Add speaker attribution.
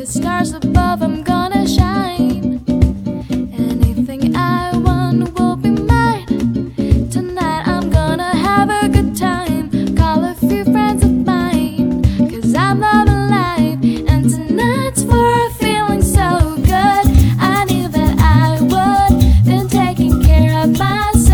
Speaker 1: stars above, I'm gonna shine. Anything I want will be mine. Tonight I'm gonna have a good time. Call a few friends of mine, 'cause I'm not alive. And tonight's for a feeling so good. I knew that I would, been taking care of myself.